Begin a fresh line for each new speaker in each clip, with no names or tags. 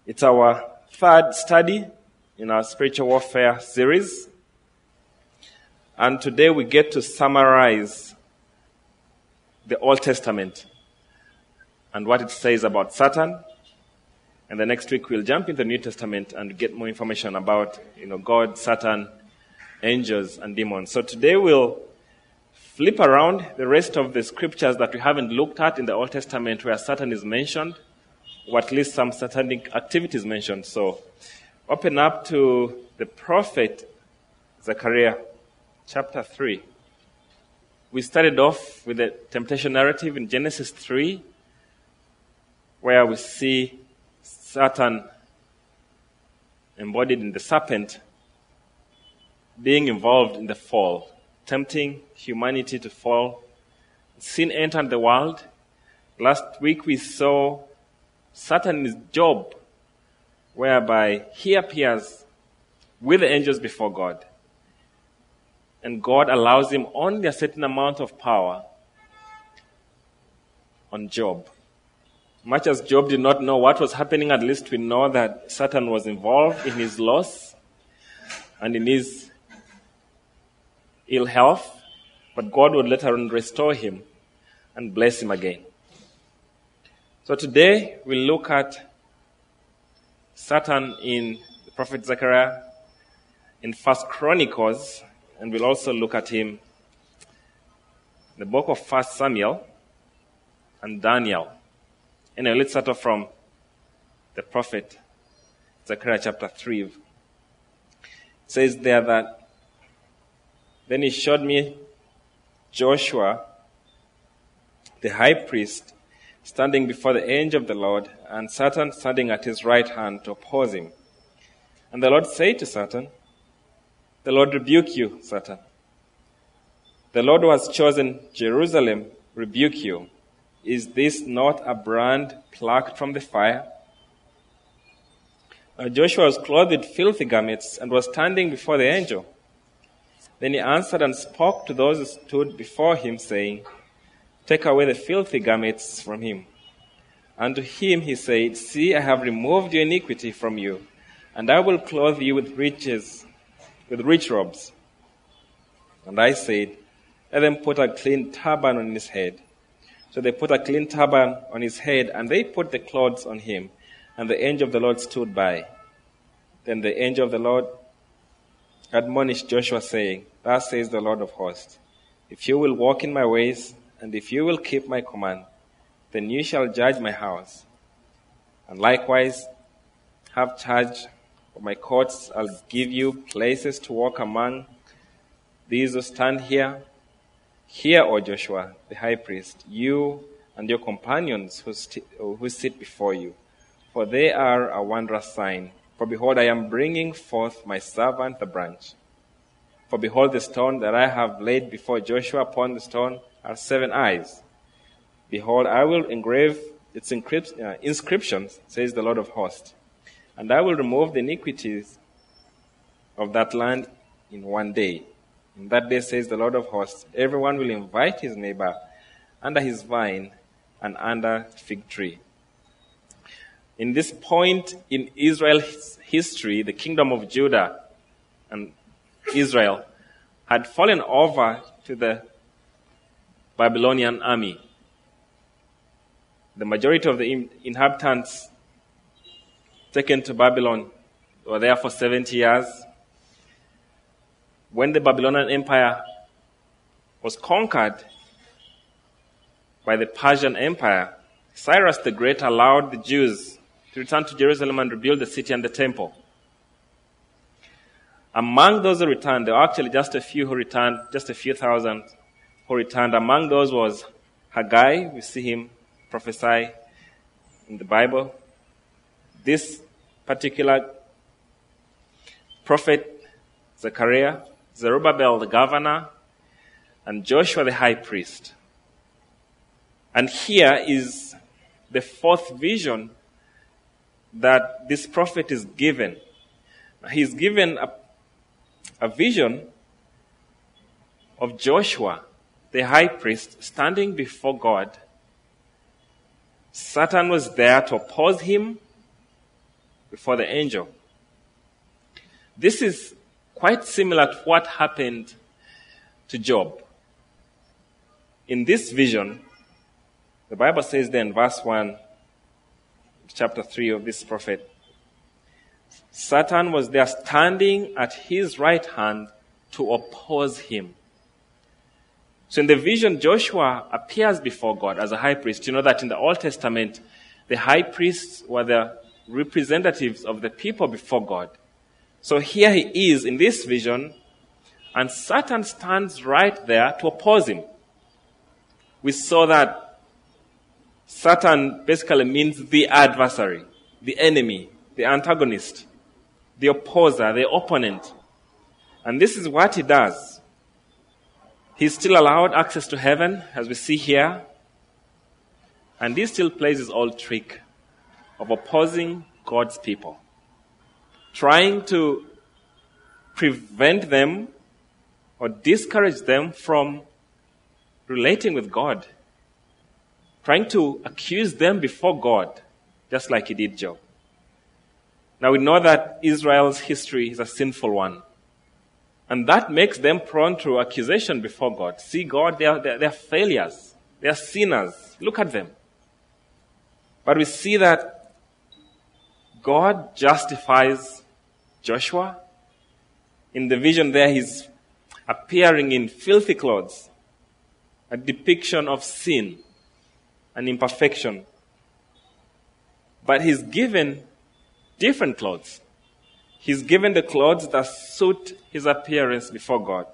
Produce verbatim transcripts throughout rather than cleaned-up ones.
It's our third study in our spiritual warfare series. And today we get to summarize the Old Testament and what it says about Satan. And the next week we'll jump into the New Testament and get more information about, you know, God, Satan, angels, and demons. So today we'll flip around the rest of the scriptures that we haven't looked at in the Old Testament where Satan is mentioned, or at least some satanic activities mentioned. So open up to the prophet Zechariah chapter three. We started off with the temptation narrative in Genesis three, where we see Satan embodied in the serpent being involved in the fall, tempting humanity to fall. Sin entered the world. Last week we saw Satan's job, whereby he appears with the angels before God. And God allows him only a certain amount of power on Job. Much as Job did not know what was happening, at least we know that Satan was involved in his loss and in his ill health, but God would later on restore him and bless him again. So today we'll look at Satan in the prophet Zechariah in First Chronicles, and we'll also look at him in the book of First Samuel and Daniel. Anyway, let's start off from the prophet Zechariah chapter three. It says there that, then he showed me Joshua, the high priest, standing before the angel of the Lord, and Satan standing at his right hand to oppose him. And the Lord said to Satan, "The Lord rebuke you, Satan. The Lord who has chosen Jerusalem rebuke you. Is this not a brand plucked from the fire?" Now Joshua was clothed with filthy garments and was standing before the angel. Then he answered and spoke to those who stood before him, saying, "Take away the filthy garments from him." And to him he said, "See, I have removed your iniquity from you, and I will clothe you with riches, with rich robes." And I said, "Let them put a clean turban on his head." So they put a clean turban on his head, and they put the clothes on him, and the angel of the Lord stood by. Then the angel of the Lord admonished Joshua, saying, "Thus says the Lord of hosts, if you will walk in my ways, and if you will keep my command, then you shall judge my house. And likewise have charge of my courts. I'll give you places to walk among these who stand here. Hear, O Joshua, the high priest, you and your companions who, st- who sit before you, for they are a wondrous sign. For behold, I am bringing forth my servant, the branch. For behold, the stone that I have laid before Joshua, upon the stone are seven eyes. Behold, I will engrave its inscrip- uh, inscriptions, says the Lord of hosts, and I will remove the iniquities of that land in one day. In that day, says the Lord of hosts, everyone will invite his neighbor under his vine and under fig tree. In this point in Israel's history, the kingdom of Judah and Israel had fallen over to the Babylonian army. The majority of the inhabitants taken to Babylon were there for seventy years. When the Babylonian Empire was conquered by the Persian Empire, Cyrus the Great allowed the Jews to return to Jerusalem and rebuild the city and the temple. Among those who returned, there were actually just a few who returned, just a few thousand who returned. Among those was Haggai. We see him prophesy in the Bible. This particular prophet, Zechariah, Zerubbabel the governor, and Joshua the high priest. And here is the fourth vision that this prophet is given. He's given a, a vision of Joshua, the high priest, standing before God. Satan was there to oppose him, before the angel. This is quite similar to what happened to Job. In this vision, the Bible says there in verse one, chapter three of this prophet, Satan was there standing at his right hand to oppose him. So in the vision, Joshua appears before God as a high priest. You know that in the Old Testament, the high priests were the representatives of the people before God. So here he is in this vision, and Satan stands right there to oppose him. We saw that Satan basically means the adversary, the enemy, the antagonist, the opposer, the opponent. And this is what he does. He's still allowed access to heaven, as we see here. And he still plays his old trick of opposing God's people, trying to prevent them or discourage them from relating with God, trying to accuse them before God, just like he did Job. Now we know that Israel's history is a sinful one, and that makes them prone to accusation before God. See, God, they are, they are, they are failures. They are sinners. Look at them. But we see that God justifies Joshua. In the vision there, he's appearing in filthy clothes, a depiction of sin and imperfection. But he's given different clothes. He's given the clothes that suit his appearance before God.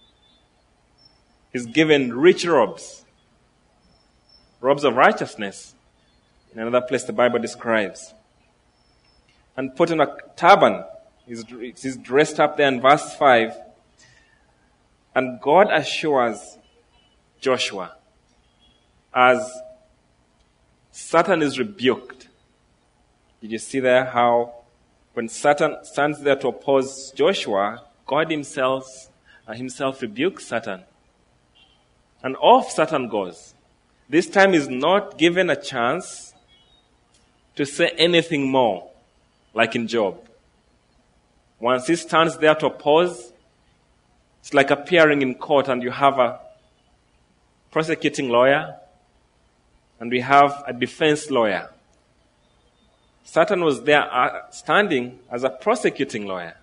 He's given rich robes, robes of righteousness. In another place the Bible describes. And put on a turban. He's, he's dressed up there in verse five. And God assures Joshua as Satan is rebuked. Did you see there how when Satan stands there to oppose Joshua, God himself, uh, himself rebukes Satan. And off Satan goes. This time he's not given a chance to say anything more, like in Job. Once he stands there to oppose, it's like appearing in court and you have a prosecuting lawyer and we have a defense lawyer. Satan was there uh, standing as a prosecuting lawyer,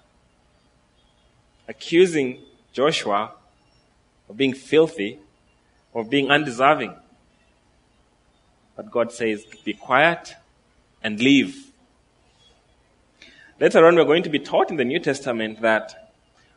accusing Joshua of being filthy, of being undeserving. But God says, be quiet and leave. Later on, we're going to be taught in the New Testament that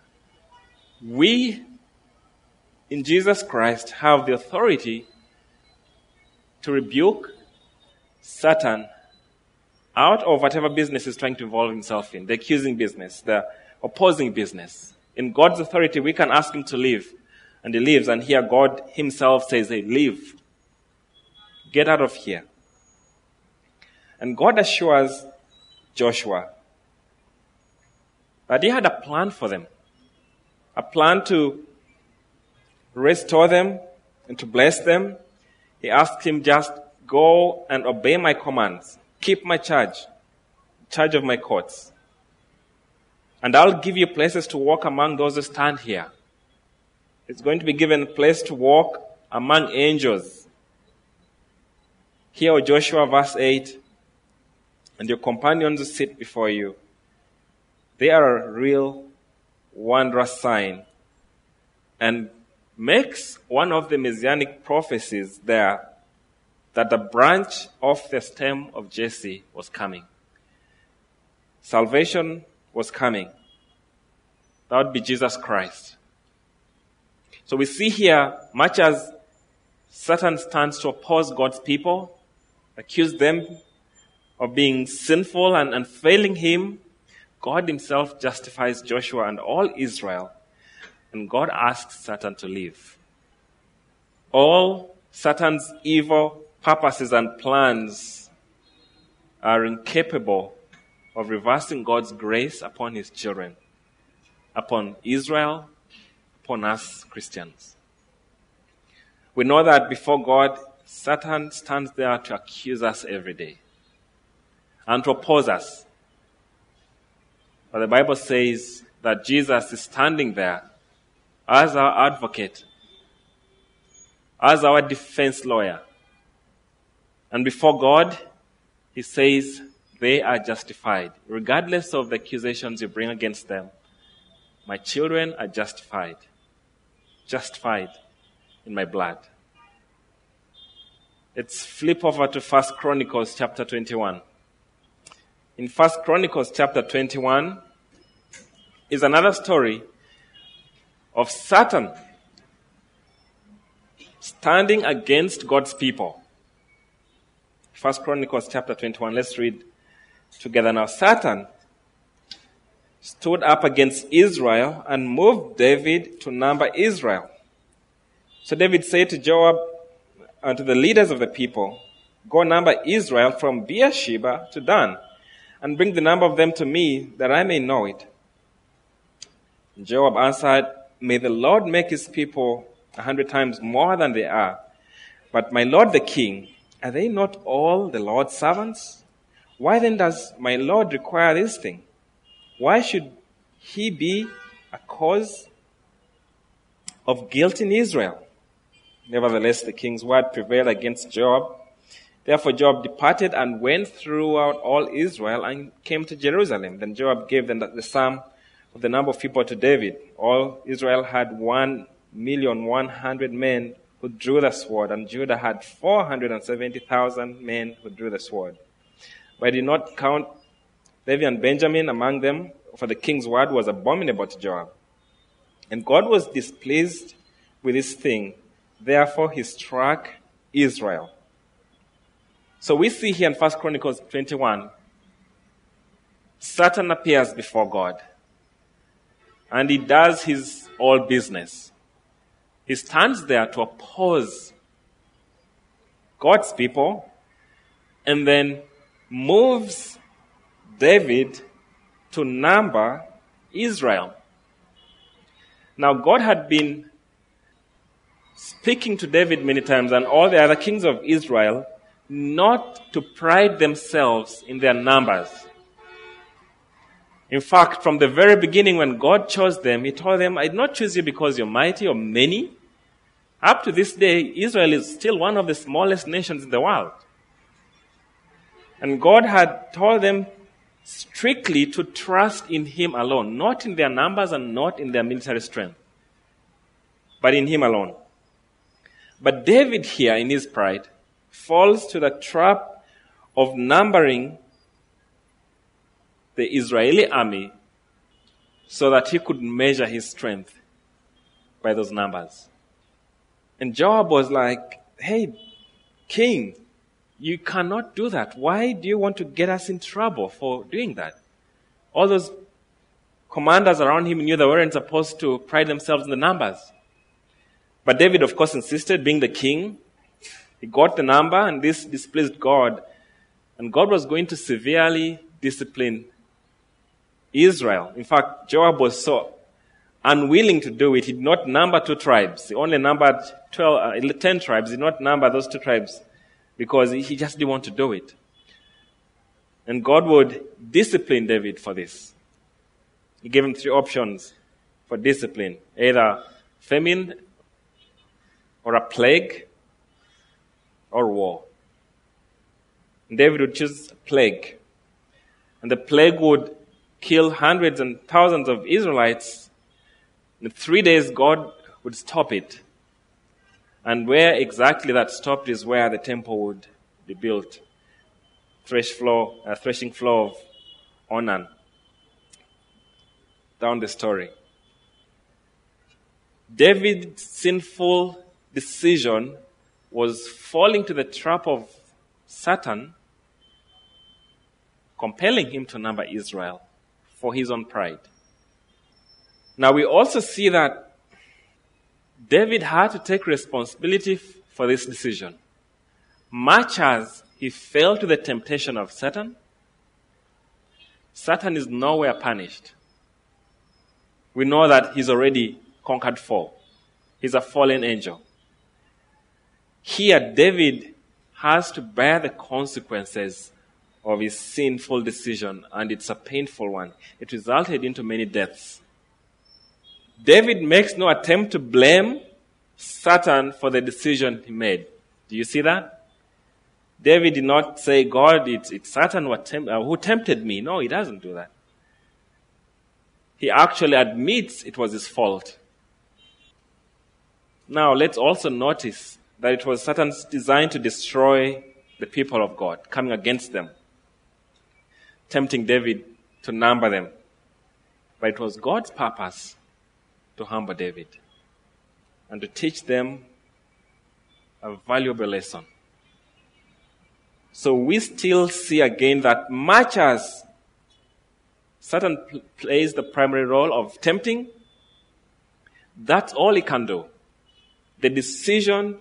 we, in Jesus Christ, have the authority to rebuke Satan out of whatever business he's trying to involve himself in, the accusing business, the opposing business. In God's authority, we can ask him to leave, and he leaves, and here God himself says, hey, leave. Get out of here. And God assures Joshua that he had a plan for them, a plan to restore them and to bless them. He asked him, just go and obey my commands. Keep my charge, charge of my courts. And I'll give you places to walk among those who stand here. It's going to be given a place to walk among angels. Here, Joshua, verse eight, and your companions who sit before you, they are a real wondrous sign, and makes one of the messianic prophecies there that the branch of the stem of Jesse was coming. Salvation was coming. That would be Jesus Christ. So we see here, much as Satan stands to oppose God's people, accuse them of being sinful and, and failing him, God himself justifies Joshua and all Israel, and God asks Satan to leave. All Satan's evil purposes and plans are incapable of reversing God's grace upon his children, upon Israel, upon us Christians. We know that before God, Satan stands there to accuse us every day and to oppose us. But the Bible says that Jesus is standing there as our advocate, as our defense lawyer. And before God, he says they are justified, regardless of the accusations you bring against them. My children are justified, justified in my blood. Let's flip over to First Chronicles chapter twenty-one. In First Chronicles chapter twenty-one is another story of Satan standing against God's people. First Chronicles chapter twenty-one, let's read together now. Satan stood up against Israel and moved David to number Israel. So David said to Joab and to the leaders of the people, go number Israel from Beersheba to Dan, and bring the number of them to me, that I may know it. Joab answered, may the Lord make his people a hundred times more than they are. But my lord the king, are they not all the Lord's servants? Why then does my lord require this thing? Why should he be a cause of guilt in Israel? Nevertheless, the king's word prevailed against Joab. Therefore Joab departed and went throughout all Israel and came to Jerusalem. Then Joab gave the, the sum of the number of people to David. All Israel had one million one hundred men who drew the sword, and Judah had four hundred and seventy thousand men who drew the sword. But I did not count Levi and Benjamin among them, for the king's word was abominable to Joab. And God was displeased with this thing. Therefore he struck Israel. So we see here in First Chronicles twenty-one, Satan appears before God. And he does his all business. He stands there to oppose God's people and then moves David to number Israel. Now, God had been speaking to David many times and all the other kings of Israel not to pride themselves in their numbers. In fact, from the very beginning when God chose them, he told them, I did not choose you because you're mighty or many. Up to this day, Israel is still one of the smallest nations in the world. And God had told them strictly to trust in him alone, not in their numbers and not in their military strength, but in him alone. But David here, in his pride, falls to the trap of numbering the Israeli army so that he could measure his strength by those numbers. And Joab was like, hey, king, you cannot do that. Why do you want to get us in trouble for doing that? All those commanders around him knew they weren't supposed to pride themselves in the numbers. But David, of course, insisted, being the king. He got the number, and this displeased God. And God was going to severely discipline Israel. In fact, Joab was so unwilling to do it. He did not number two tribes. He only numbered twelve, uh, ten tribes. He did not number those two tribes because he just didn't want to do it. And God would discipline David for this. He gave him three options for discipline: either famine, or a plague, or war. And David would choose a plague. And the plague would kill hundreds and thousands of Israelites. In three days, God would stop it. And where exactly that stopped is where the temple would be built. Thresh floor, a threshing floor of Onan. Down the story. David's sinful decision was falling to the trap of Satan, compelling him to number Israel for his own pride. Now we also see that David had to take responsibility for this decision. Much as he fell to the temptation of Satan, Satan is nowhere punished. We know that he's already conquered four. He's a fallen angel. Here, David has to bear the consequences of his sinful decision, and it's a painful one. It resulted into many deaths. David makes no attempt to blame Satan for the decision he made. Do you see that? David did not say, God, it's, it's Satan who, attempt, uh, who tempted me. No, he doesn't do that. He actually admits it was his fault. Now, let's also notice that it was Satan's design to destroy the people of God, coming against them, tempting David to number them. But it was God's purpose to humble David and to teach them a valuable lesson. So we still see again that much as Satan pl- plays the primary role of tempting, that's all he can do. The decision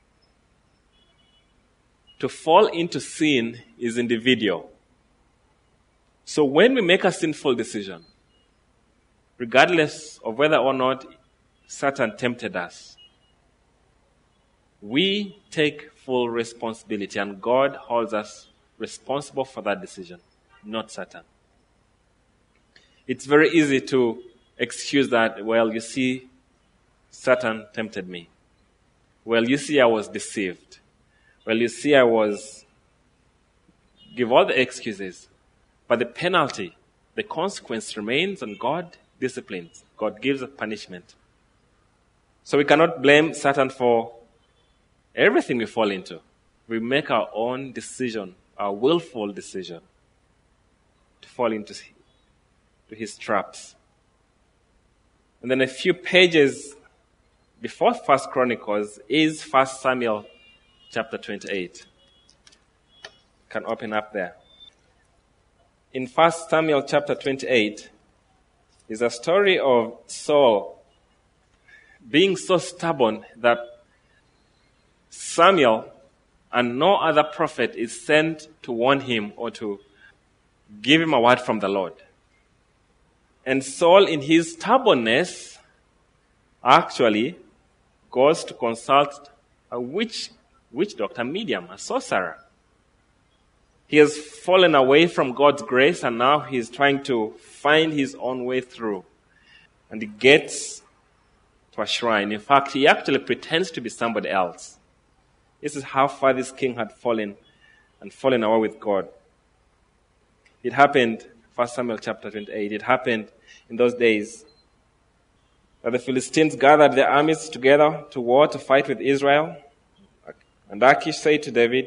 to fall into sin is individual. So when we make a sinful decision, regardless of whether or not Satan tempted us, we take full responsibility, and God holds us responsible for that decision, not Satan. It's very easy to excuse that, well, you see, Satan tempted me. Well, you see, I was deceived. Well, you see, I was... Give all the excuses. But the penalty, the consequence remains, and God disciplines. God gives a punishment. So we cannot blame Satan for everything we fall into. We make our own decision, our willful decision, to fall into to his traps. And then a few pages before First Chronicles is First Samuel chapter twenty-eight. You can open up there. In First Samuel chapter twenty-eight is a story of Saul being so stubborn that Samuel and no other prophet is sent to warn him or to give him a word from the Lord. And Saul, in his stubbornness, actually goes to consult a witch, witch doctor, medium, a sorcerer. He has fallen away from God's grace, and now he's trying to find his own way through. And he gets to a shrine. In fact, he actually pretends to be somebody else. This is how far this king had fallen and fallen away with God. It happened, First Samuel chapter twenty-eight, it happened in those days that the Philistines gathered their armies together to war to fight with Israel. And Achish said to David,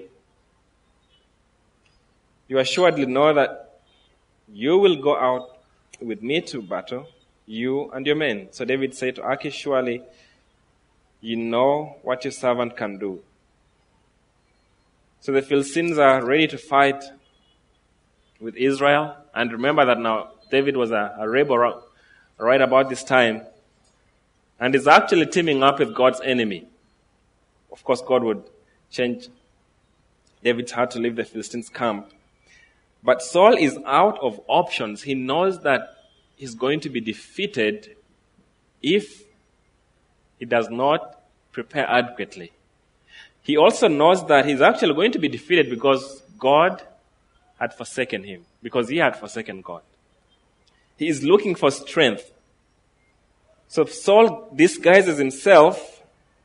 "You assuredly know that you will go out with me to battle, you and your men." So David said to Achish, "Surely you know what your servant can do." So the Philistines are ready to fight with Israel. And remember that now David was a, a rebel right about this time, and is actually teaming up with God's enemy. Of course, God would change David's heart to leave the Philistines' camp. But Saul is out of options. He knows that he's going to be defeated if he does not prepare adequately. He also knows that he's actually going to be defeated because God had forsaken him, because he had forsaken God. He is looking for strength. So Saul disguises himself.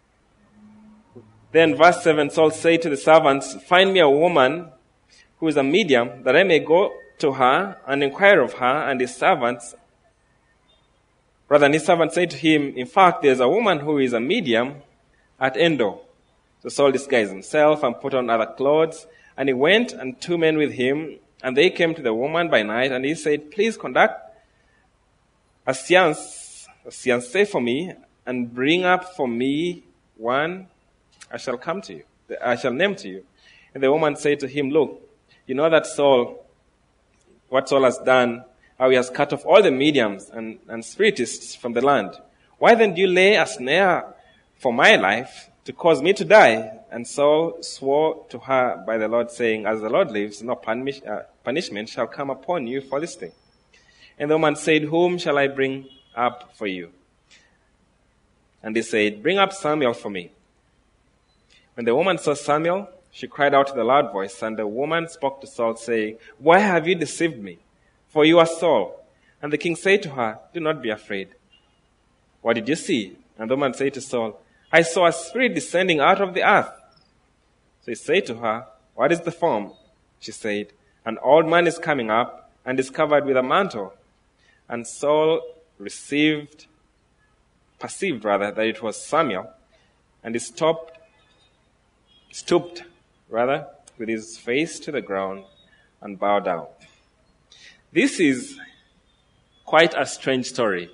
Then verse seven, Saul said to the servants, "Find me a woman who is a medium, that I may go to her and inquire of her." And his servants, rather, his servants said to him, "In fact, there's a woman who is a medium at Endor." So Saul disguised himself and put on other clothes, and he went, and two men with him, and they came to the woman by night, and he said, "Please conduct a seance, a seance for me, and bring up for me one I shall come to you, I shall name to you." And the woman said to him, "Look, you know that Saul, what Saul has done, how he has cut off all the mediums and, and spiritists from the land. Why then do you lay a snare for my life to cause me to die?" And Saul swore to her by the Lord, saying, "As the Lord lives, no punish, uh, punishment shall come upon you for this thing." And the woman said, "Whom shall I bring up for you?" And he said, "Bring up Samuel for me." When the woman saw Samuel, she cried out with a loud voice, and the woman spoke to Saul, saying, "Why have you deceived me? For you are Saul." And the king said to her, "Do not be afraid. What did you see?" And the woman said to Saul, "I saw a spirit descending out of the earth." So he said to her, "What is the form?" She said, "An old man is coming up and is covered with a mantle." And Saul received, perceived rather, that it was Samuel, and he stopped, stooped rather, with his face to the ground and bowed down. This is quite a strange story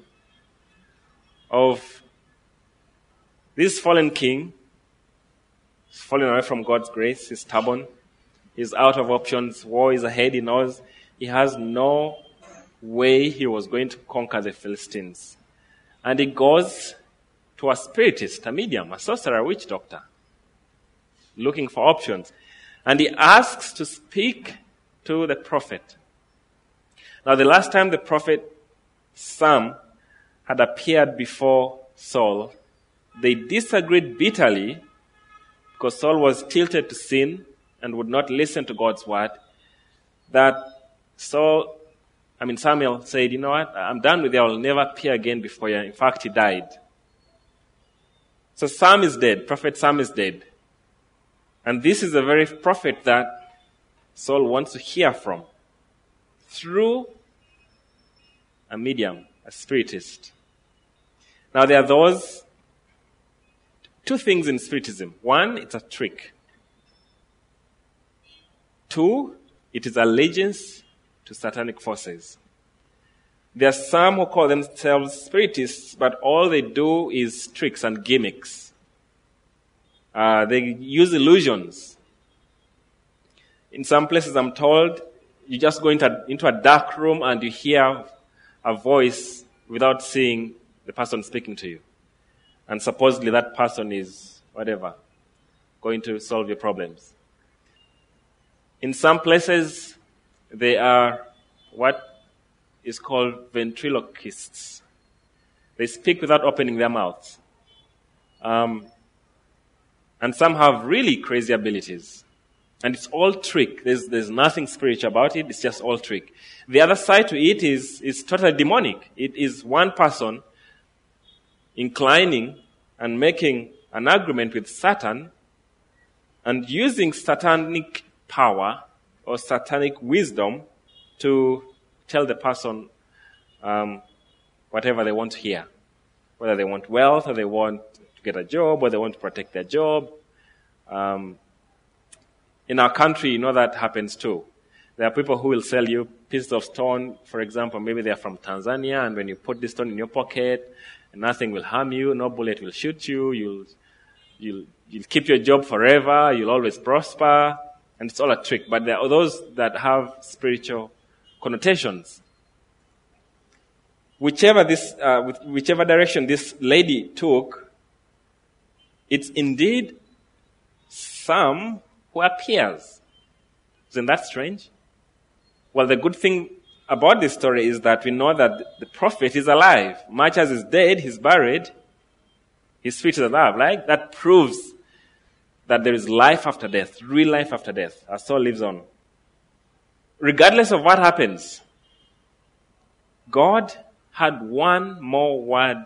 of this fallen king. He's fallen away from God's grace. He's stubborn. He's out of options. War is ahead. He knows he has no way he was going to conquer the Philistines. And he goes to a spiritist, a medium, a sorcerer, a witch doctor, looking for options. And he asks to speak to the prophet. Now, the last time the prophet Sam had appeared before Saul, they disagreed bitterly because Saul was tilted to sin and would not listen to God's word. That Saul, I mean Samuel said, "You know what, I'm done with you, I'll never appear again before you." In fact, he died. So Sam is dead, Prophet Sam is dead. And this is the very prophet that Saul wants to hear from through a medium, a spiritist. Now there are those, two things in spiritism. One, it's a trick. Two, it is allegiance to satanic forces. There are some who call themselves spiritists, but all they do is tricks and gimmicks. Uh, they use illusions. In some places, I'm told, you just go into, into a dark room and you hear a voice without seeing the person speaking to you. And supposedly that person is, whatever, going to solve your problems. In some places, they are what is called ventriloquists. They speak without opening their mouths. Um, and some have really crazy abilities. And it's all trick. There's, there's nothing spiritual about it. It's just all trick. The other side to it is, is totally demonic. It is one person inclining and making an agreement with Satan and using satanic power or satanic wisdom to tell the person um, whatever they want to hear. Whether they want wealth or they want to get a job or they want to protect their job. Um, in our country, you know that happens too. There are people who will sell you pieces of stone. For example, maybe they are from Tanzania, and when you put this stone in your pocket, nothing will harm you, no bullet will shoot you, you'll, you'll, you'll keep your job forever, you'll always prosper, and it's all a trick. But there are those that have spiritual connotations. Whichever this, uh, whichever direction this lady took, it's indeed Sam who appears. Isn't that strange? Well, the good thing about this story is that we know that the prophet is alive. Much as he's dead, he's buried, his spirit is alive. Like that proves that there is life after death, real life after death. Our soul lives on. Regardless of what happens, God had one more word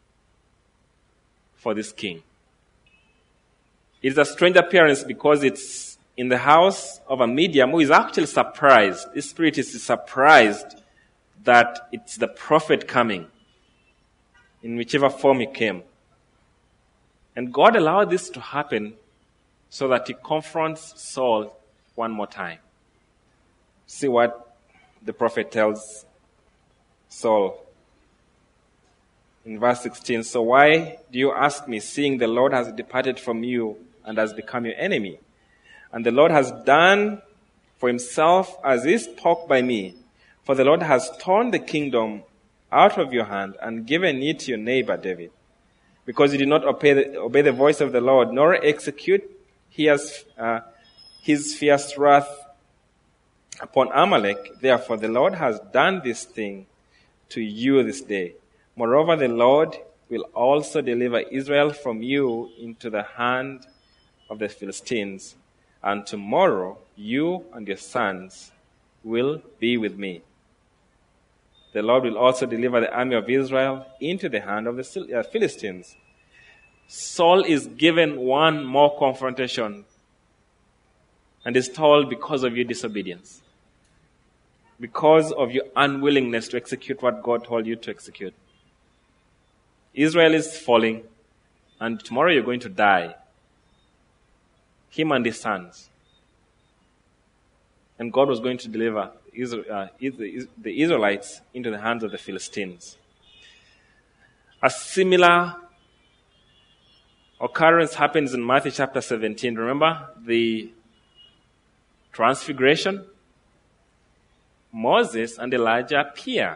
for this king. It's a strange appearance because it's in the house of a medium who is actually surprised. This spirit is surprised that it's the prophet coming, in whichever form he came. And God allowed this to happen so that he confronts Saul one more time. See what the prophet tells Saul. In verse sixteen, "So why do you ask me, seeing the Lord has departed from you and has become your enemy? And the Lord has done for himself as he spoke by me. For the Lord has torn the kingdom out of your hand and given it to your neighbor David. Because you did not obey the, obey the voice of the Lord, nor execute his, uh, his fierce wrath upon Amalek. Therefore the Lord has done this thing to you this day. Moreover, the Lord will also deliver Israel from you into the hand of the Philistines. and tomorrow you and your sons will be with me. The Lord will also deliver the army of Israel into the hand of the Philistines. Saul is given one more confrontation and is told, because of your disobedience, because of your unwillingness to execute what God told you to execute, Israel is falling, and tomorrow you're going to die. Him and his sons. And God was going to deliver Israel, uh, the Israelites into the hands of the Philistines. A similar occurrence happens in Matthew chapter seventeen. Remember the transfiguration? Moses and Elijah appear.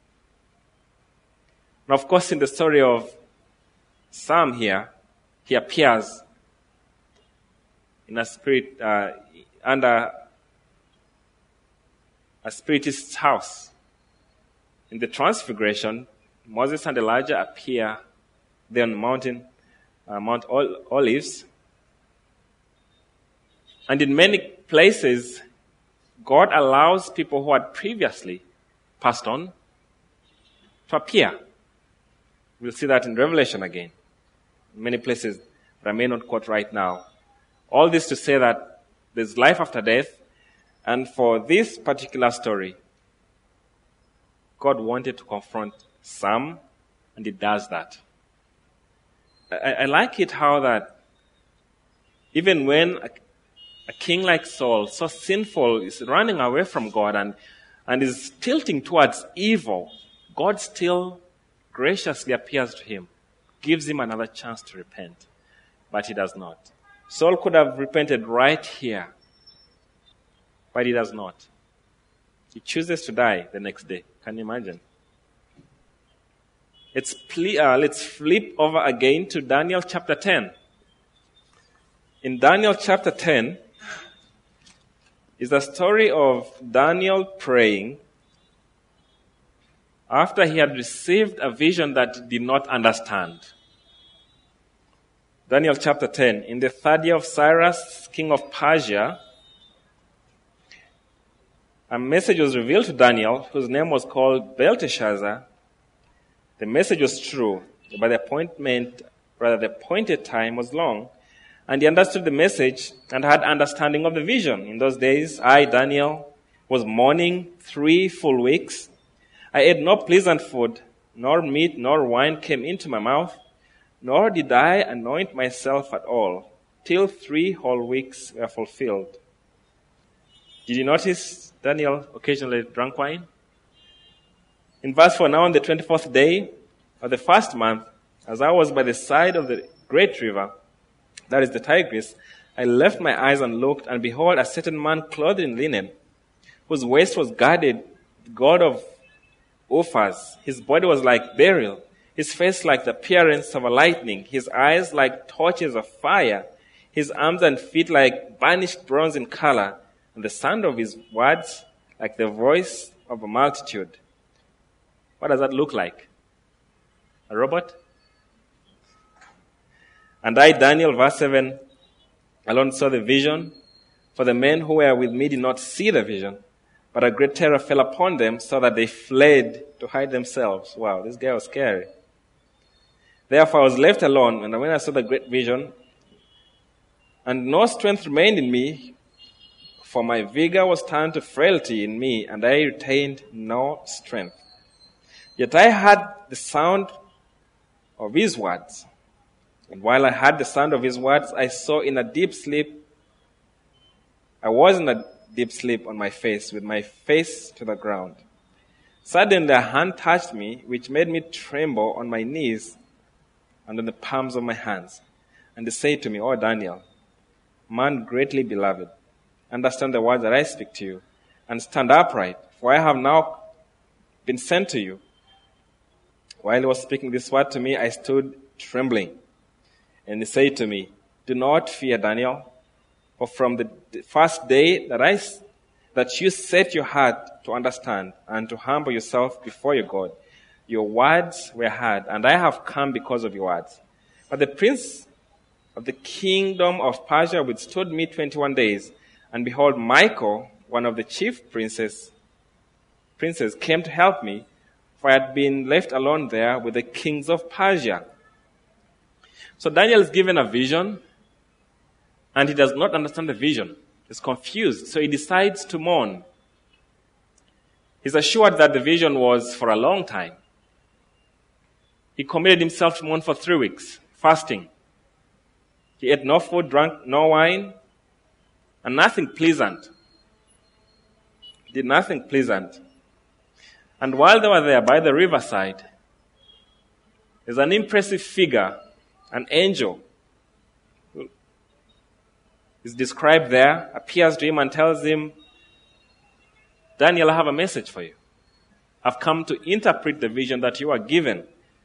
Now, of course, in the story of Sam here, he appears in a spirit, uh, under a spiritist's house. In the transfiguration, Moses and Elijah appear there on the mountain, uh, Mount Ol- Olives. And in many places, God allows people who had previously passed on to appear. We'll see that in Revelation again. In many places that I may not quote right now. All this to say that there's life after death, and for this particular story, God wanted to confront Sam, and he does that. I, I like it how that even when a, a king like Saul, so sinful, is running away from God and, and is tilting towards evil, God still graciously appears to him, gives him another chance to repent. But he does not. Saul could have repented right here, but he does not. He chooses to die the next day. Can you imagine? Let's, ple- uh, let's flip over again to Daniel chapter ten. In Daniel chapter ten is a story of Daniel praying after he had received a vision that he did not understand. Daniel chapter ten. In the third year of Cyrus, king of Persia, a message was revealed to Daniel, whose name was called Belteshazzar. The message was true, but the appointment, rather the appointed time was long, and he understood the message and had understanding of the vision. In those days, I, Daniel, was mourning three full weeks. I ate no pleasant food, nor meat nor wine came into my mouth, nor did I anoint myself at all, till three whole weeks were fulfilled. Did you notice Daniel occasionally drank wine? In verse four, now on the twenty-fourth day of the first month, as I was by the side of the great river, that is the Tigris, I left my eyes and looked, and behold, a certain man clothed in linen, whose waist was girded, the god of Uphaz. His body was like beryl, his face like the appearance of a lightning, his eyes like torches of fire, his arms and feet like burnished bronze in color, and the sound of his words like the voice of a multitude. What does that look like? A robot? And I, Daniel, verse seven, alone saw the vision, for the men who were with me did not see the vision, but a great terror fell upon them, so that they fled to hide themselves. Wow, this guy was scary. Therefore I was left alone, and when I saw the great vision, and no strength remained in me, for my vigor was turned to frailty in me, and I retained no strength. Yet I heard the sound of his words. And while I heard the sound of his words, I saw in a deep sleep, I was in a deep sleep on my face, with my face to the ground. Suddenly a hand touched me, which made me tremble on my knees and on the palms of my hands. And they said to me, O Daniel, man greatly beloved, understand the words that I speak to you, and stand upright, for I have now been sent to you. While he was speaking this word to me, I stood trembling. And he said to me, do not fear, Daniel, for from the first day that I that you set your heart to understand and to humble yourself before your God, your words were heard, and I have come because of your words. But the prince of the kingdom of Persia withstood me twenty-one days. And behold, Michael, one of the chief princes, princes, came to help me, for I had been left alone there with the kings of Persia. So Daniel is given a vision, and he does not understand the vision. He's confused, so he decides to mourn. He's assured that the vision was for a long time. He committed himself to mourn for three weeks, fasting. He ate no food, drank no wine, and nothing pleasant. He did nothing pleasant. And while they were there by the riverside, there's an impressive figure, an angel, who is described there, appears to him and tells him, Daniel, I have a message for you. I've come to interpret the vision that you are given.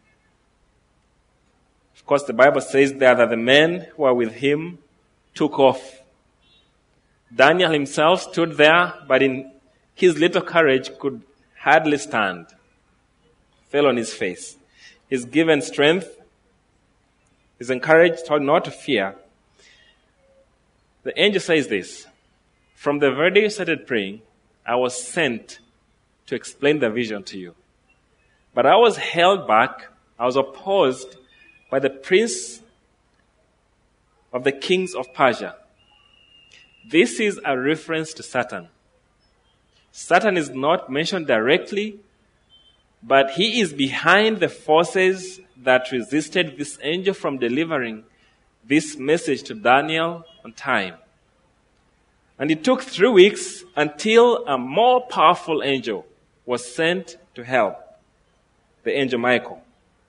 Of course, the Bible says there that the men who were with him took off. Daniel himself stood there, but in his little courage could hardly stand. Fell on his face. He's given strength. He's encouraged, told not to fear. The angel says this, from the very day you started praying, I was sent to explain the vision to you. But I was held back. I was opposed by the prince of the kings of Persia. This is a reference to Satan. Satan is not mentioned directly, but he is behind the forces that resisted this angel from delivering this message to Daniel on time. And it took three weeks until a more powerful angel was sent to help, the angel Michael.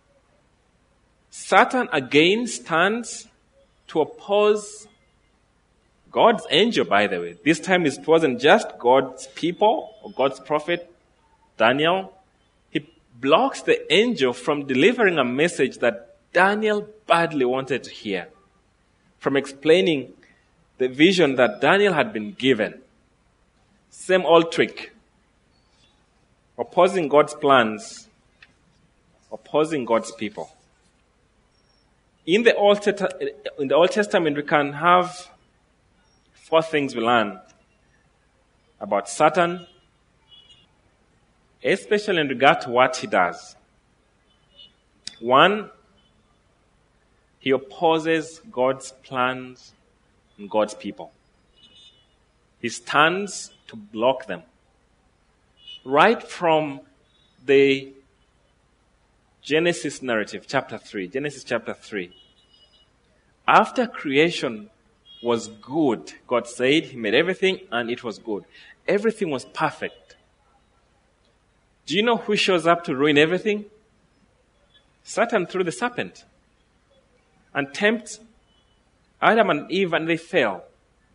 Satan again stands to oppose God's angel, by the way. This time it wasn't just God's people or God's prophet, Daniel. He blocks the angel from delivering a message that Daniel badly wanted to hear, from explaining the vision that Daniel had been given. Same old trick. Opposing God's plans, opposing God's people. In the Old, in the Old Testament, we can have four things we learn about Satan, especially in regard to what he does. One, he opposes God's plans and God's people. He stands to block them. Right from the Genesis narrative, chapter three, Genesis chapter three. After creation was good, God said he made everything and it was good. Everything was perfect. Do you know who shows up to ruin everything? Satan through the serpent. And tempts Adam and Eve and they fail.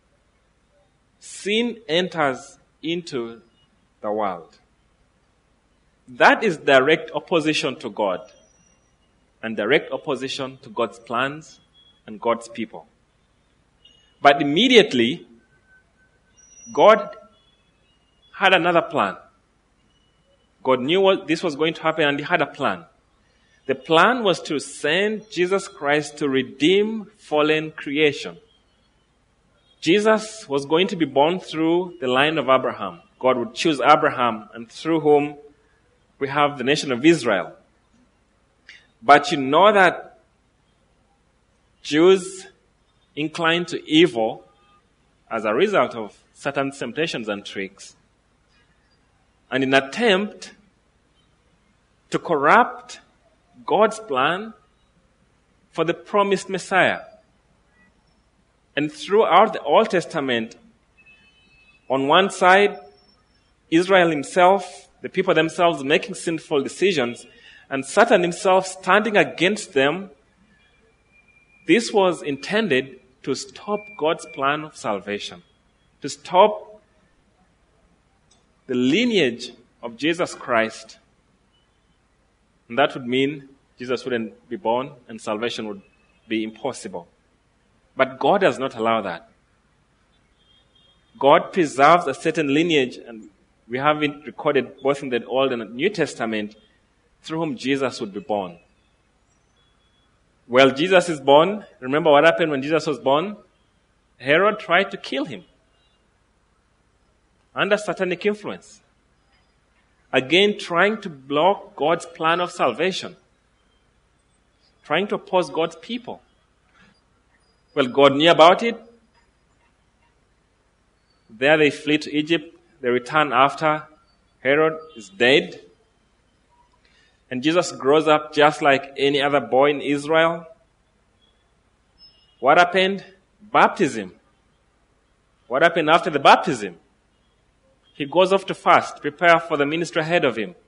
Sin enters into the world. That is direct opposition to God and direct opposition to God's plans and God's people. But immediately, God had another plan. God knew what this was going to happen and he had a plan. The plan was to send Jesus Christ to redeem fallen creation. Jesus was going to be born through the line of Abraham. God would choose Abraham, and through whom we have the nation of Israel. But you know that Jews inclined to evil as a result of Satan's temptations and tricks. And in an attempt to corrupt God's plan for the promised Messiah. And throughout the Old Testament, on one side, Israel himself, the people themselves making sinful decisions, and Satan himself standing against them. This was intended to stop God's plan of salvation, to stop the lineage of Jesus Christ. And that would mean Jesus wouldn't be born and salvation would be impossible. But God does not allow that. God preserves a certain lineage, and we have it recorded both in the Old and New Testament, through whom Jesus would be born. Well, Jesus is born. Remember what happened when Jesus was born? Herod tried to kill him under satanic influence. Again, trying to block God's plan of salvation. Trying to oppose God's people. Well, God knew about it. There they flee to Egypt. They return after Herod is dead. And Jesus grows up just like any other boy in Israel. What happened? Baptism. What happened after the baptism? He goes off to fast, prepare for the ministry ahead of him.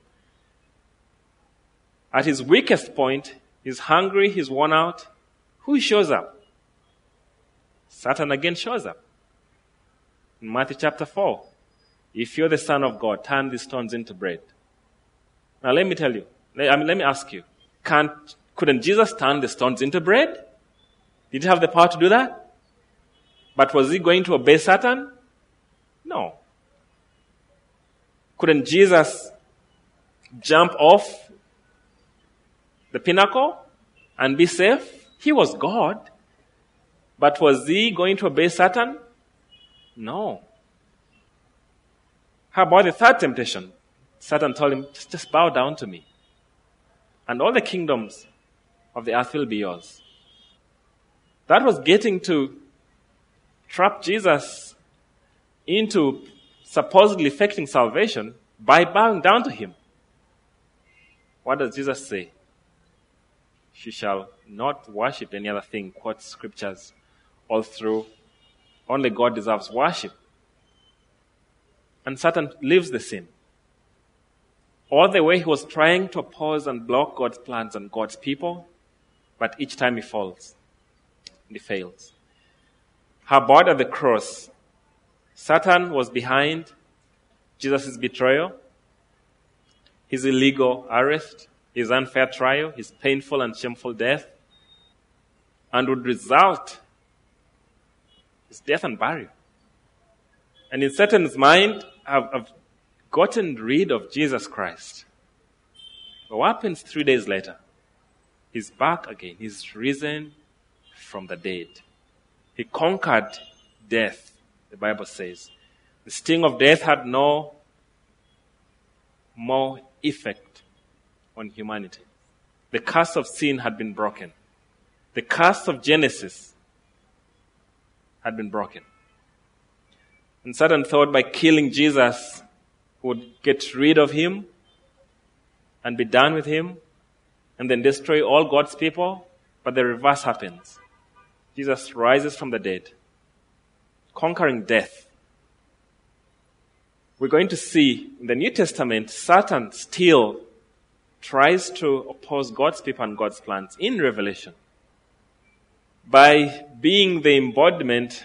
At his weakest point, he's hungry, he's worn out. Who shows up? Satan again shows up. In Matthew chapter four, if you're the Son of God, turn these stones into bread. Now let me tell you, I mean, let me ask you, can't, couldn't Jesus turn the stones into bread? Did he have the power to do that? But was he going to obey Satan? No. Couldn't Jesus jump off the pinnacle and be safe? He was God. But was he going to obey Satan? No. How about the third temptation? Satan told him, just, just bow down to me, and all the kingdoms of the earth will be yours. That was getting to trap Jesus into supposedly effecting salvation by bowing down to him. What does Jesus say? She shall not worship any other thing, quotes scriptures all through. Only God deserves worship. And Satan leaves the scene. All the way he was trying to oppose and block God's plans and God's people, but each time he falls. And he fails. How about at the cross? Satan was behind Jesus' betrayal, his illegal arrest, his unfair trial, his painful and shameful death, and would result his death and burial. And in Satan's mind, I've, I've gotten rid of Jesus Christ. But what happens three days later? He's back again. He's risen from the dead. He conquered death, the Bible says. The sting of death had no more effect on humanity. The curse of sin had been broken. The curse of Genesis had been broken. And Satan thought by killing Jesus would get rid of him and be done with him and then destroy all God's people. But the reverse happens. Jesus rises from the dead, conquering death. We're going to see in the New Testament, Satan still tries to oppose God's people and God's plans in Revelation by being the embodiment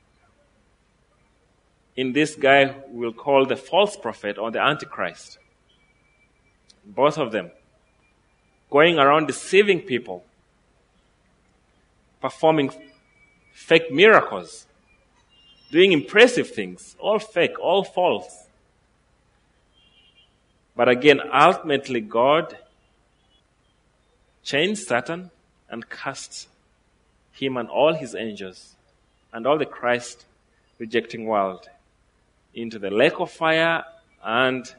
in this guy we'll call the false prophet or the Antichrist. Both of them going around deceiving people, performing fake miracles, doing impressive things, all fake, all false. But again, ultimately God changed Satan and cast him and all his angels and all the Christ-rejecting world into the lake of fire, and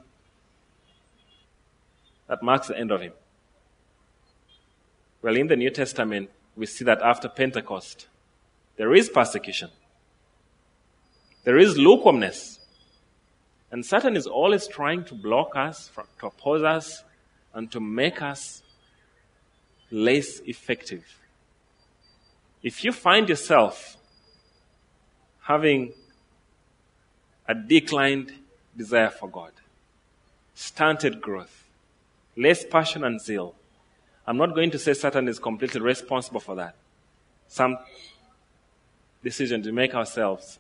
that marks the end of him. Well, in the New Testament, we see that after Pentecost, there is persecution. There is lukewarmness. And Satan is always trying to block us, to oppose us, and to make us less effective. If you find yourself having a declined desire for God, stunted growth, less passion and zeal, I'm not going to say Satan is completely responsible for that. Some decision to make ourselves.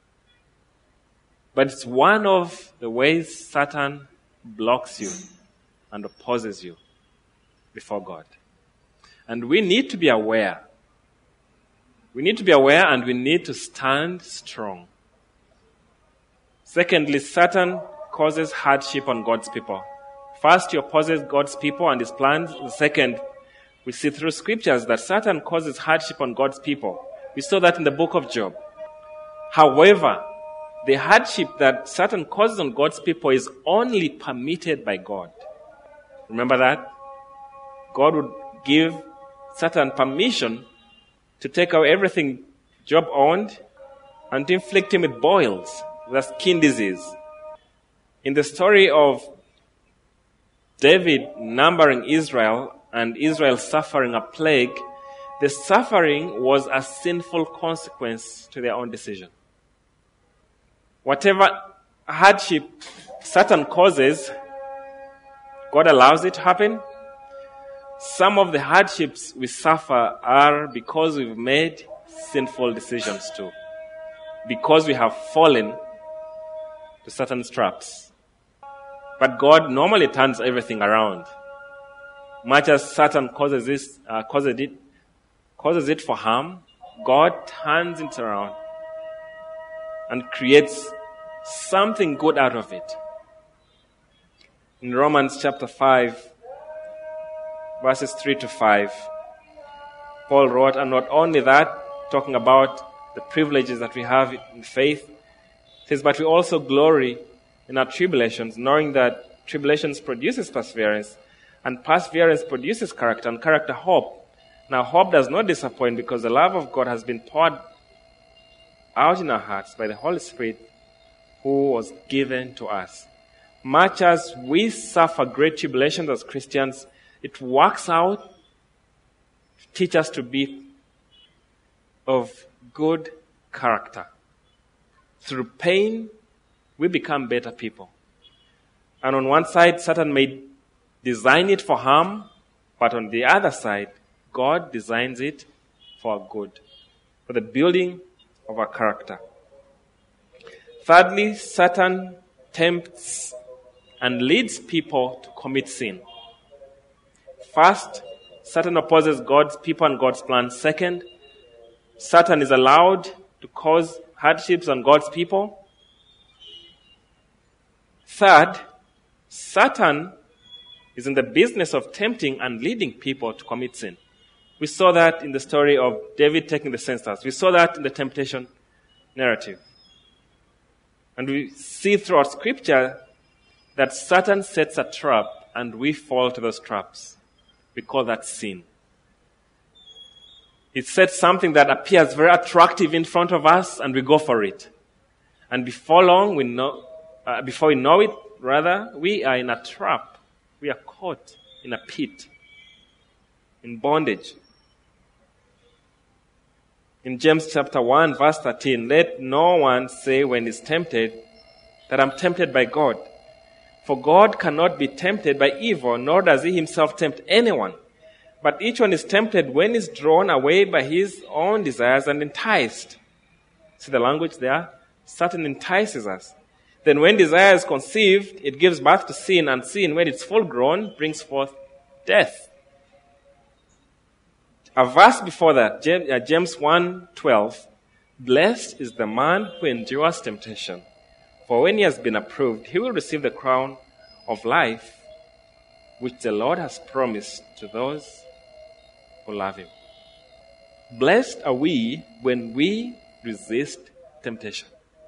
But it's one of the ways Satan blocks you and opposes you before God. And we need to be aware. We need to be aware and we need to stand strong. Secondly, Satan causes hardship on God's people. First, he opposes God's people and his plans. The second, We see through scriptures that Satan causes hardship on God's people. We saw that in the book of Job. However, the hardship that Satan causes on God's people is only permitted by God. Remember that? God would give Satan permission to take away everything Job owned and to inflict him with boils, with skin disease. In the story of David numbering Israel and Israel suffering a plague, the suffering was a sinful consequence to their own decision. Whatever hardship Satan causes, God allows it to happen. Some of the hardships we suffer are because we've made sinful decisions too. Because we have fallen to Satan's traps. But God normally turns everything around. Much as Satan causes this, uh, causes it, causes it for harm, God turns it around and creates something good out of it. In Romans chapter five, verses three to five, Paul wrote, and not only that, talking about the privileges that we have in faith, it says, but we also glory in our tribulations, knowing that tribulations produces perseverance, and perseverance produces character, and character hope. Now hope does not disappoint, because the love of God has been poured out in our hearts by the Holy Spirit who was given to us. Much as we suffer great tribulations as Christians, it works out to teach us to be of good character. Through pain, we become better people. And on one side, Satan may design it for harm, but on the other side, God designs it for our good, for the building of our character. Thirdly, Satan tempts and leads people to commit sin. First, Satan opposes God's people and God's plan. Second, Satan is allowed to cause hardships on God's people. Third, Satan is in the business of tempting and leading people to commit sin. We saw that in the story of David taking the census. We saw that in the temptation narrative. And we see throughout Scripture that Satan sets a trap and we fall to those traps. We call that sin. He sets something that appears very attractive in front of us and we go for it. And before long, we know, uh, before we know it, rather, we are in a trap. We are caught in a pit, in bondage. In James chapter one, verse thirteen, let no one say when he's tempted that I'm tempted by God. For God cannot be tempted by evil, nor does he himself tempt anyone. But each one is tempted when he's drawn away by his own desires and enticed. See the language there? Satan entices us. Then when desire is conceived, it gives birth to sin, and sin, when it's full grown, brings forth death. A verse before that, James one twelve, blessed is the man who endures temptation, for when he has been approved, he will receive the crown of life which the Lord has promised to those who love him. Blessed are we when we resist temptation.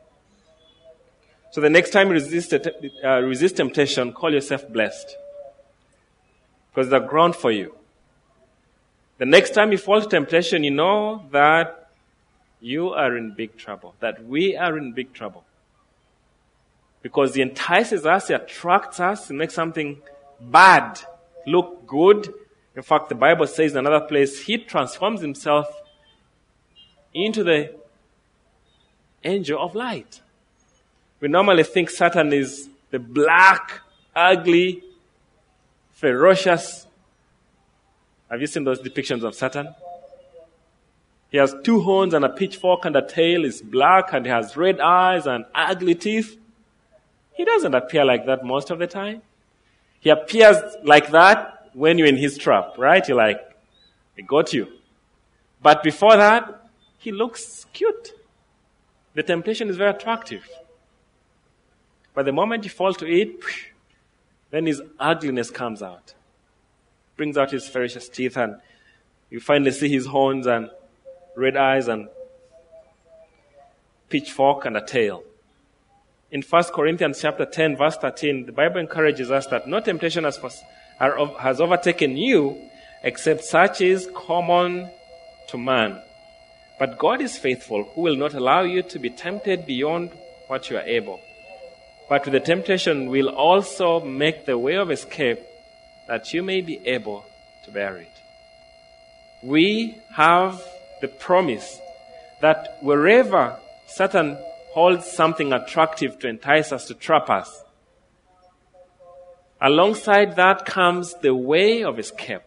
So the next time you resist, uh, resist temptation, call yourself blessed. Because there's a ground for you. The next time you fall to temptation, you know that you are in big trouble. That we are in big trouble. Because he entices us, he attracts us, he makes something bad look good. In fact, the Bible says in another place, he transforms himself into the angel of light. We normally think Satan is the black, ugly, ferocious. Have you seen those depictions of Satan? He has two horns and a pitchfork, and the tail is black, and he has red eyes and ugly teeth. He doesn't appear like that most of the time. He appears like that when you're in his trap, right? You're like, I got you. But before that, he looks cute. The temptation is very attractive. But the moment you fall to it, then his ugliness comes out. brings out his ferocious teeth, and you finally see his horns and red eyes and pitchfork and a tail. In First Corinthians chapter ten, verse thirteen, the Bible encourages us that no temptation has, has overtaken you except such is common to man. But God is faithful, who will not allow you to be tempted beyond what you are able. But with the temptation will also make the way of escape that you may be able to bear it. We have the promise that wherever Satan holds something attractive to entice us, to trap us, alongside that comes the way of escape.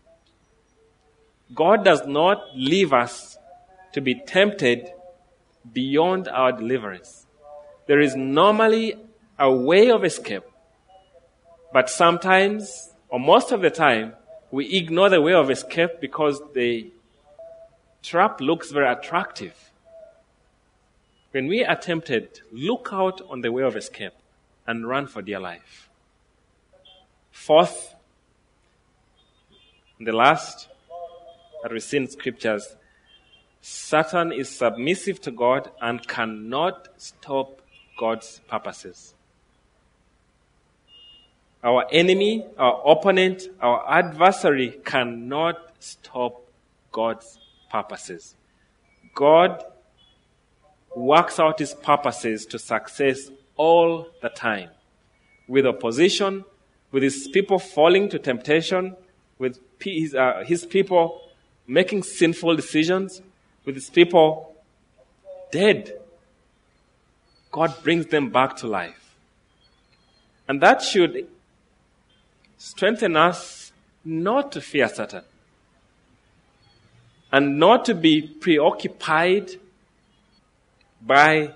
God does not leave us to be tempted beyond our deliverance. There is normally a way of escape, but sometimes, or most of the time, we ignore the way of escape because the trap looks very attractive. When we are tempted, look out on the way of escape and run for dear life. Fourth, and the last that we see in scriptures, Satan is submissive to God and cannot stop God's purposes. Our enemy, our opponent, our adversary cannot stop God's purposes. God works out his purposes to success all the time. With opposition, with his people falling to temptation, with his, uh, his people making sinful decisions, with his people dead, God brings them back to life. And that should strengthen us not to fear Satan and not to be preoccupied by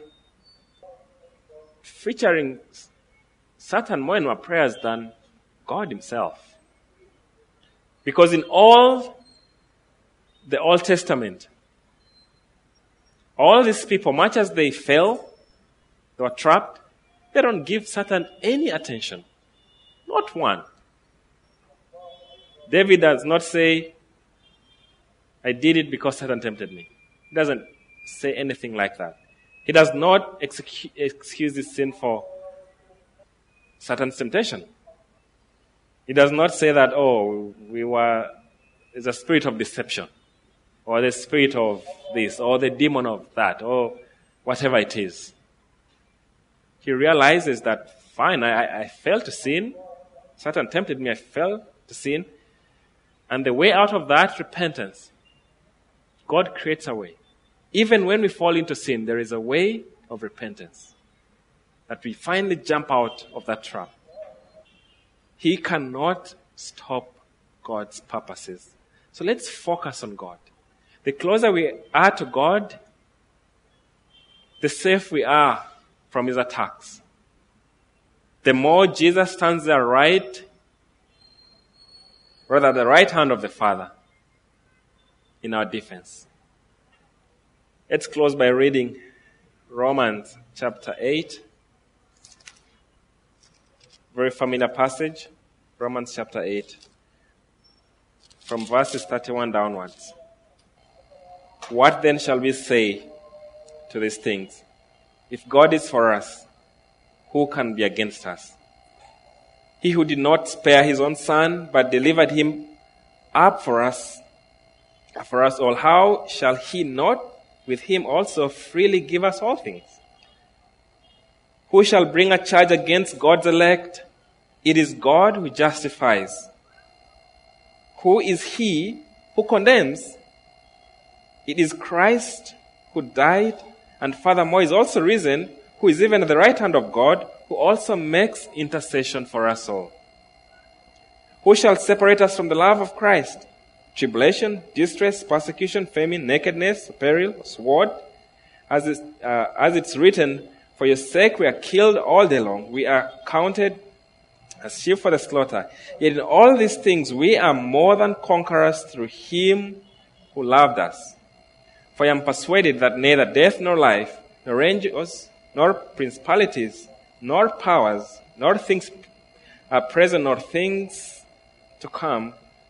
featuring Satan more in our prayers than God himself. Because in all the Old Testament, all these people, much as they fell, they were trapped, they don't give Satan any attention. Not one. David does not say, I did it because Satan tempted me. He doesn't say anything like that. He does not execu- excuse his sin for Satan's temptation. He does not say that, oh, we were, it's a spirit of deception, or the spirit of this, or the demon of that, or whatever it is. He realizes that, fine, I, I fell to sin. Satan tempted me, I fell to sin. And the way out of that, repentance. God creates a way. Even when we fall into sin, there is a way of repentance. That we finally jump out of that trap. He cannot stop God's purposes. So let's focus on God. The closer we are to God, the safe we are from his attacks. The more Jesus stands there right, rather the right hand of the Father in our defense. Let's close by reading Romans chapter eight. Very familiar passage. Romans chapter eight. From verses thirty-one downwards. What then shall we say to these things? If God is for us, who can be against us? He who did not spare his own son, but delivered him up for us, for us all, how shall he not with him also freely give us all things? Who shall bring a charge against God's elect? It is God who justifies. Who is he who condemns? It is Christ who died and furthermore is also risen, who is even at the right hand of God, who also makes intercession for us all. Who shall separate us from the love of Christ? Tribulation, distress, persecution, famine, nakedness, peril, sword. As, is, uh, as it's written, for your sake we are killed all day long. We are counted as sheep for the slaughter. Yet in all these things we are more than conquerors through him who loved us. For I am persuaded that neither death nor life, nor angels, nor principalities, nor powers, nor things uh, present, nor things to come,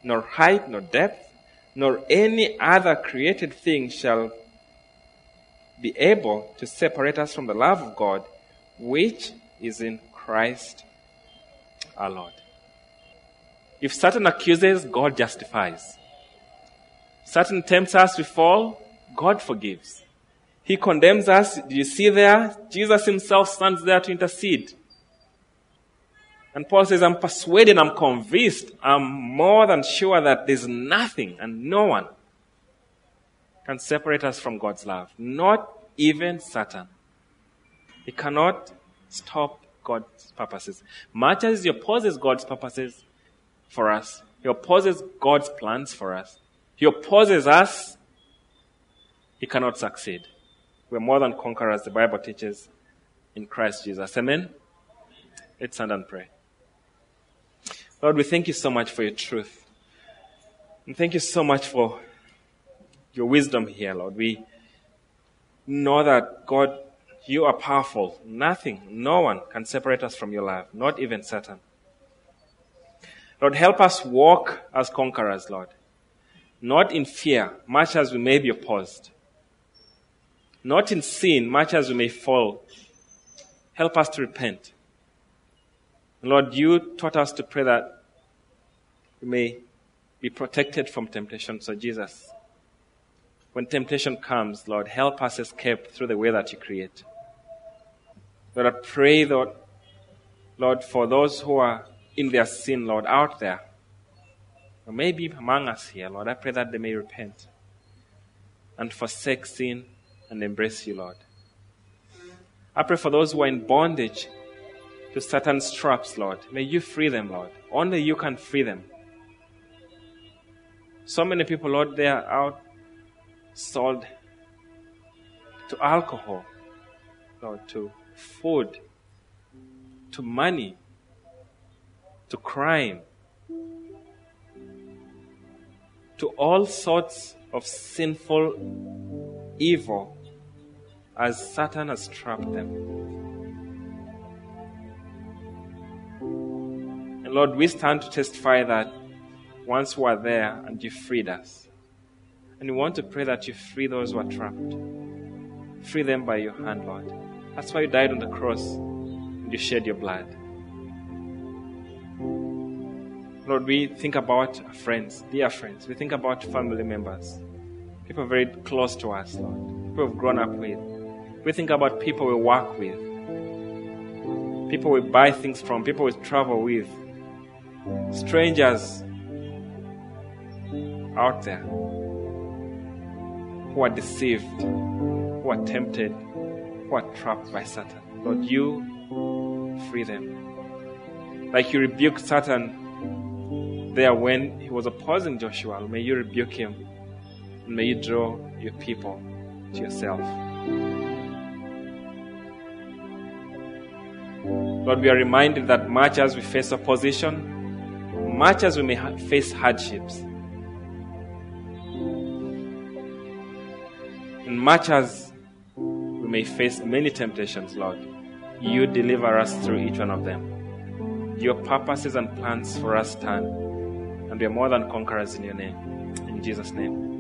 nor height, nor depth, nor any other created thing shall be able to separate us from the love of God, which is in Christ our Lord. If Satan accuses, God justifies. Satan tempts us to fall, God forgives. He condemns us. Do you see there? Jesus himself stands there to intercede. And Paul says, I'm persuaded, I'm convinced, I'm more than sure that there's nothing and no one can separate us from God's love. Not even Satan. He cannot stop God's purposes. Much as he opposes God's purposes for us, he opposes God's plans for us, he opposes us, he cannot succeed. We're more than conquerors, the Bible teaches, in Christ Jesus. Amen? Let's stand and pray. Lord, we thank you so much for your truth. And thank you so much for your wisdom here, Lord. We know that, God, you are powerful. Nothing, no one can separate us from your love, not even Satan. Lord, help us walk as conquerors, Lord. Not in fear, much as we may be opposed. Not in sin, much as we may fall. Help us to repent. Lord, you taught us to pray that we may be protected from temptation. So Jesus, when temptation comes, Lord, help us escape through the way that you create. Lord, I pray, Lord, Lord, for those who are in their sin, Lord, out there, or maybe among us here, Lord, I pray that they may repent and forsake sin and embrace you, Lord. I pray for those who are in bondage to Satan's traps, Lord. May you free them, Lord. Only you can free them. So many people, Lord, they are out sold to alcohol, Lord, to food, to money, to crime, to all sorts of sinful evil as Satan has trapped them. And Lord, we stand to testify that once we were there and you freed us. And we want to pray that you free those who are trapped. Free them by your hand, Lord. That's why you died on the cross and you shed your blood. Lord, we think about our friends, dear friends. We think about family members, people very close to us, Lord, people we've grown up with. We think about people we work with, people we buy things from, people we travel with, strangers out there who are deceived, who are tempted, who are trapped by Satan. Lord, you free them. Like you rebuked Satan there when he was opposing Joshua, may you rebuke him and may you draw your people to yourself. Lord, we are reminded that much as we face opposition, much as we may ha- face hardships, and much as we may face many temptations, Lord, you deliver us through each one of them. Your purposes and plans for us stand, and we are more than conquerors in your name. In Jesus' name.